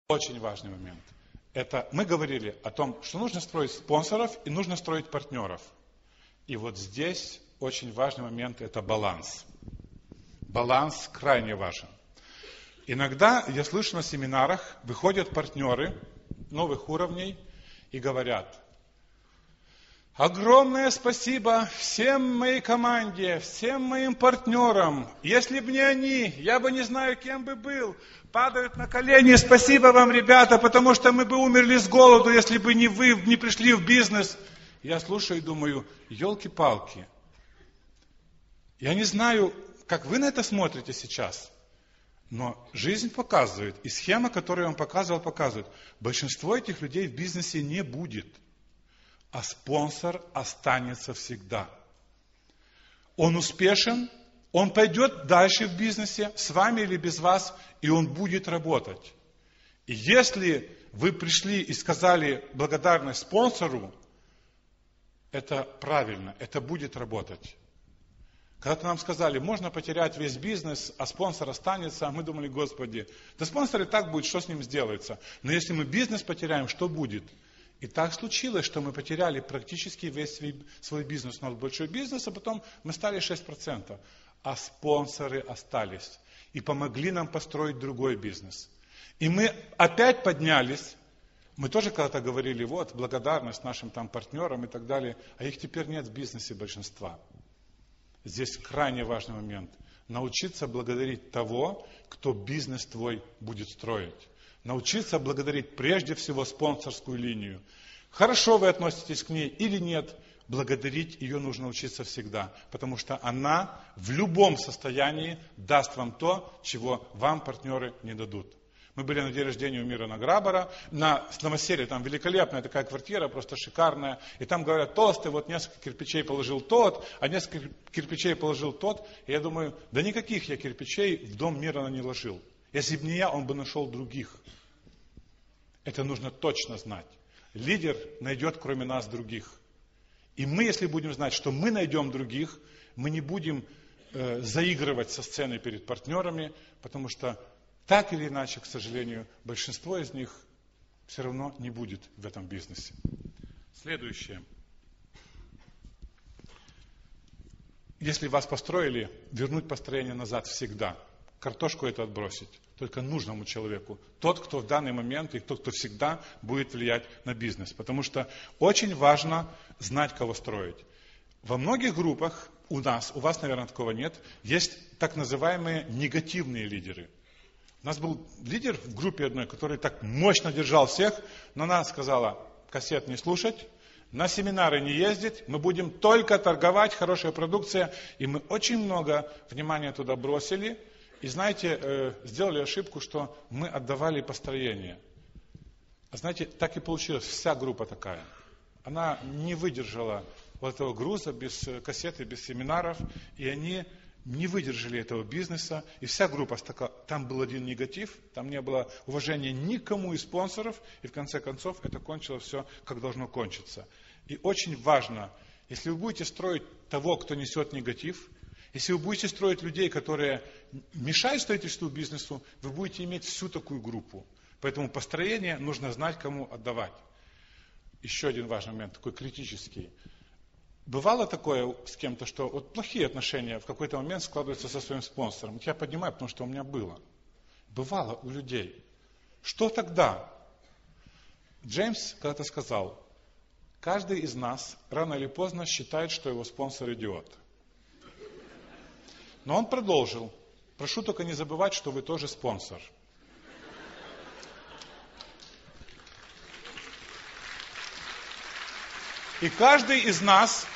Очень важный момент. Это мы говорили о том, что нужно строить спонсоров и нужно строить партнеров. И вот здесь очень важный момент – это баланс. Баланс крайне важен. Иногда я слышу на семинарах, выходят партнеры новых уровней и говорят: огромное спасибо всем моей команде, всем моим партнерам. Если бы не они, я бы не знаю, кем бы был. Падают на колени: спасибо вам, ребята, потому что мы бы умерли с голоду, если бы не вы не пришли в бизнес. Я слушаю и думаю: елки-палки. Я не знаю, как вы на это смотрите сейчас, но жизнь показывает, и схема, которую он показывал, показывает. Большинство этих людей в бизнесе не будет, а спонсор останется всегда. Он успешен, он пойдет дальше в бизнесе, с вами или без вас, и он будет работать. И если вы пришли и сказали благодарность спонсору, это правильно, это будет работать. Когда-то нам сказали: можно потерять весь бизнес, а спонсор останется. А мы думали: Господи, да спонсор и так будет, что с ним сделается? Но если мы бизнес потеряем, что будет? И так случилось, что мы потеряли практически весь свой бизнес. У нас большой бизнес, а потом мы стали 6%. А спонсоры остались и помогли нам построить другой бизнес. И мы опять поднялись. Мы тоже когда-то говорили: вот, благодарность нашим там партнерам и так далее. А их теперь нет в бизнесе большинства. Здесь крайне важный момент. Научиться благодарить того, кто бизнес твой будет строить. Научиться благодарить прежде всего спонсорскую линию. Хорошо вы относитесь к ней или нет, благодарить ее нужно учиться всегда. Потому что она в любом состоянии даст вам то, чего вам партнеры не дадут. Мы были на день рождения у Мирона Грабара, на новоселье, там великолепная такая квартира, просто шикарная. И там говорят: толстый, вот несколько кирпичей положил тот, а несколько кирпичей положил тот. И я думаю: да никаких я кирпичей в дом Мирона не ложил. Если бы не я, он бы нашел других. Это нужно точно знать. Лидер найдет кроме нас других. И мы, если будем знать, что мы найдем других, мы не будем заигрывать со сценой перед партнерами, потому что так или иначе, к сожалению, большинство из них все равно не будет в этом бизнесе. Следующее. Если вас построили, вернуть построение назад всегда. Картошку эту отбросить. Только нужному человеку. Тот, кто в данный момент и тот, кто всегда будет влиять на бизнес. Потому что очень важно знать, кого строить. Во многих группах у вас, наверное, такого нет, есть так называемые негативные лидеры. У нас был лидер в группе одной, который так мощно держал всех, но она сказала: кассет не слушать, на семинары не ездить, мы будем только торговать, хорошая продукция. И мы очень много внимания туда бросили. И знаете, сделали ошибку, что мы отдавали построение. А знаете, так и получилось, вся группа такая. Она не выдержала вот этого груза без кассеты, без семинаров, и они не выдержали этого бизнеса, и вся группа, там был один негатив, там не было уважения никому из спонсоров, и в конце концов это кончилось все, как должно кончиться. И очень важно, если вы будете строить того, кто несет негатив, если вы будете строить людей, которые мешают строительству бизнесу, вы будете иметь всю такую группу. Поэтому построение нужно знать, кому отдавать. Еще один важный момент, такой критический. Бывало такое с кем-то, что вот плохие отношения в какой-то момент складываются со своим спонсором. Я поднимаю, потому что у меня было. Бывало у людей. Что тогда? Джеймс когда-то сказал: каждый из нас рано или поздно считает, что его спонсор идиот. Но он продолжил: прошу только не забывать, что вы тоже спонсор. И каждый из нас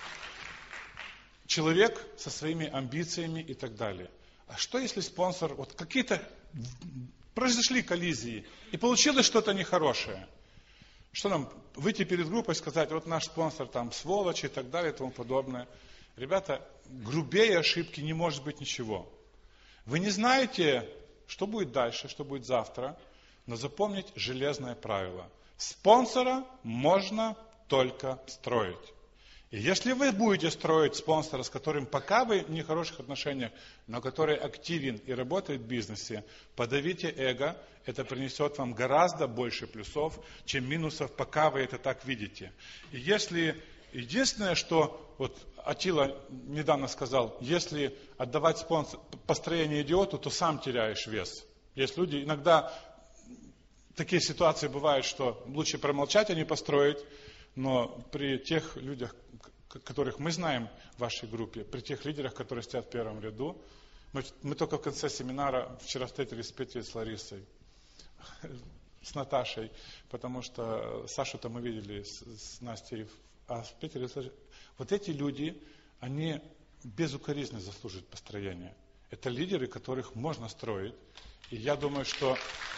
человек со своими амбициями и так далее. А что если спонсор, вот какие-то произошли коллизии, и получилось что-то нехорошее? Что нам, выйти перед группой и сказать: вот наш спонсор там сволочь и так далее и тому подобное. Ребята, грубее ошибки не может быть ничего. Вы не знаете, что будет дальше, что будет завтра, но запомните железное правило. Спонсора можно только строить. И если вы будете строить спонсора, с которым пока вы в нехороших отношениях, но который активен и работает в бизнесе, подавите эго, это принесет вам гораздо больше плюсов, чем минусов, пока вы это так видите. И если единственное, что вот Атила недавно сказал, если отдавать построение идиоту, то сам теряешь вес. Есть люди, иногда такие ситуации бывают, что лучше промолчать, а не построить. Но при тех людях, которых мы знаем в вашей группе, при тех лидерах, которые стоят в первом ряду, мы только в конце семинара вчера встретились с Петрой и с Ларисой, с Наташей, потому что Сашу-то мы видели с Настей, а с Петрой и с Ларисой. Вот эти люди, они безукоризненно заслуживают построения. Это лидеры, которых можно строить. И я думаю, что...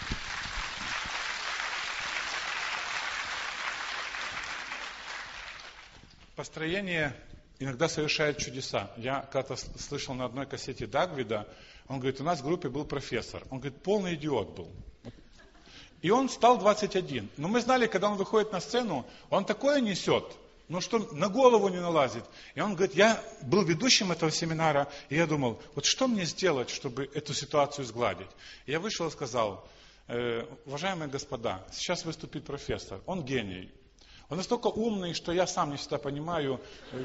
Построение иногда совершает чудеса. Я когда-то слышал на одной кассете Дагвида, он говорит, у нас в группе был профессор. Он говорит, полный идиот был. И он стал 21. Но мы знали, когда он выходит на сцену, он такое несет, что на голову не налазит. И он говорит, я был ведущим этого семинара, и я думал, вот что мне сделать, чтобы эту ситуацию сгладить? И я вышел и сказал, уважаемые господа, сейчас выступит профессор, он гений. Он настолько умный, что я сам не всегда понимаю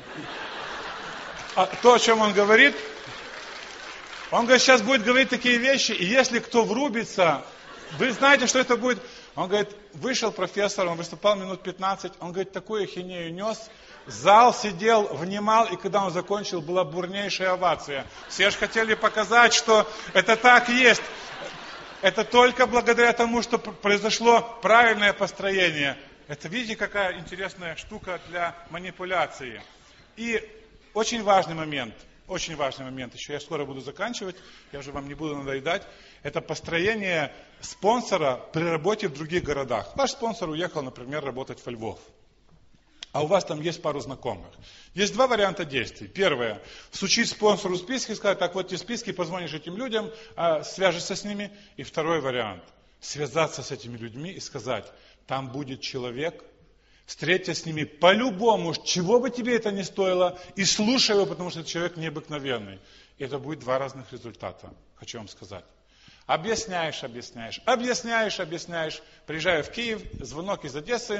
то, о чем он говорит. Он говорит, сейчас будет говорить такие вещи, и если кто врубится, вы знаете, что это будет. Он говорит, вышел профессор, он выступал минут 15, он говорит, такую ахинею нес, зал сидел, внимал, и когда он закончил, была бурнейшая овация. Все же хотели показать, что это так и есть. Это только благодаря тому, что произошло правильное построение. Это, видите, какая интересная штука для манипуляции. И очень важный момент еще, я скоро буду заканчивать, я уже вам не буду надоедать, это построение спонсора при работе в других городах. Ваш спонсор уехал, например, работать во Львов, а у вас там есть пару знакомых. Есть два варианта действий. Первое, всучить спонсору списки, сказать, так вот эти списки, позвонишь этим людям, свяжешься с ними. И второй вариант, связаться с этими людьми и сказать, там будет человек, встреться с ними по-любому, чего бы тебе это ни стоило, и слушай его, потому что этот человек необыкновенный. И это будет два разных результата, хочу вам сказать. Объясняешь. Приезжаю в Киев, звонок из Одессы,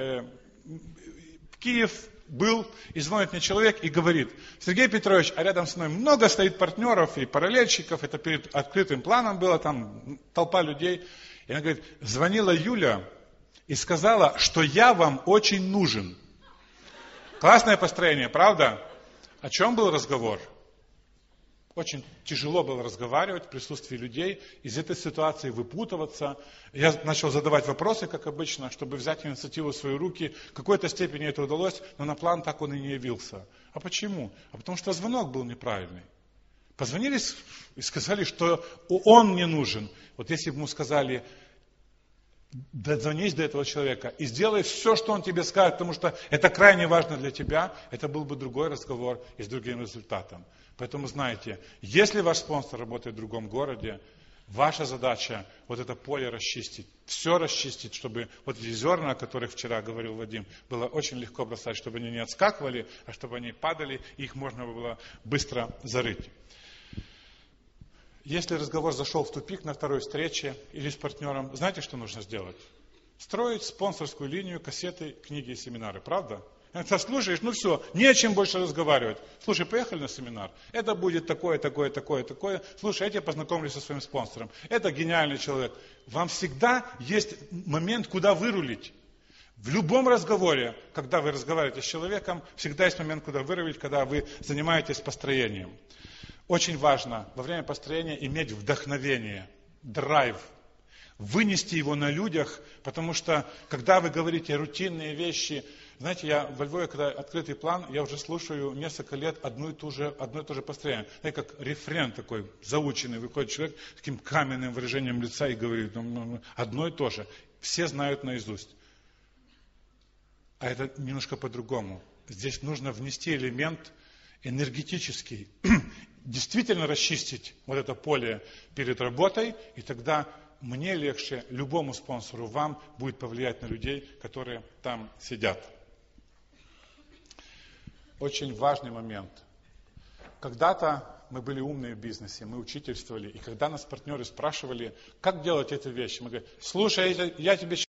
Киев был, и звонит мне человек и говорит, Сергей Петрович, а рядом с мной много стоит партнеров и параллельщиков, это перед открытым планом было, там толпа людей. И она говорит, звонила Юля, и сказала, что я вам очень нужен. Классное построение, правда? О чем был разговор? Очень тяжело было разговаривать в присутствии людей, из этой ситуации выпутываться. Я начал задавать вопросы, как обычно, чтобы взять инициативу в свои руки. В какой-то степени это удалось, но на план так он и не явился. А почему? А потому что звонок был неправильный. Позвонили и сказали, что он не нужен. Вот если бы ему сказали, дозвонись до этого человека и сделай все, что он тебе скажет, потому что это крайне важно для тебя, это был бы другой разговор и с другим результатом. Поэтому знаете, если ваш спонсор работает в другом городе, ваша задача вот это поле расчистить, все расчистить, чтобы вот эти зерна, о которых вчера говорил Вадим, было очень легко бросать, чтобы они не отскакивали, а чтобы они падали, и их можно было быстро зарыть. Если разговор зашел в тупик на второй встрече или с партнером, знаете, что нужно сделать? Строить спонсорскую линию, кассеты, книги и семинары, правда? Это слушаешь, все, не о чем больше разговаривать. Слушай, поехали на семинар. Это будет такое. Слушай, я тебя познакомлю со своим спонсором. Это гениальный человек. Вам всегда есть момент, куда вырулить. В любом разговоре, когда вы разговариваете с человеком, всегда есть момент, куда вырулить, когда вы занимаетесь построением. Очень важно во время построения иметь вдохновение, драйв, вынести его на людях, потому что, когда вы говорите рутинные вещи, знаете, я во Львове, когда открытый план, я уже слушаю несколько лет одно и то же построение. Знаете, как рефрен такой заученный, выходит человек с таким каменным выражением лица и говорит, одно и то же. Все знают наизусть. А это немножко по-другому. Здесь нужно внести элемент энергетический, действительно расчистить вот это поле перед работой, и тогда мне легче, любому спонсору, вам будет повлиять на людей, которые там сидят. очень важный момент. Когда-то мы были умные в бизнесе, мы учительствовали, и когда нас партнеры спрашивали, как делать эту вещь, мы говорим, слушай, я тебе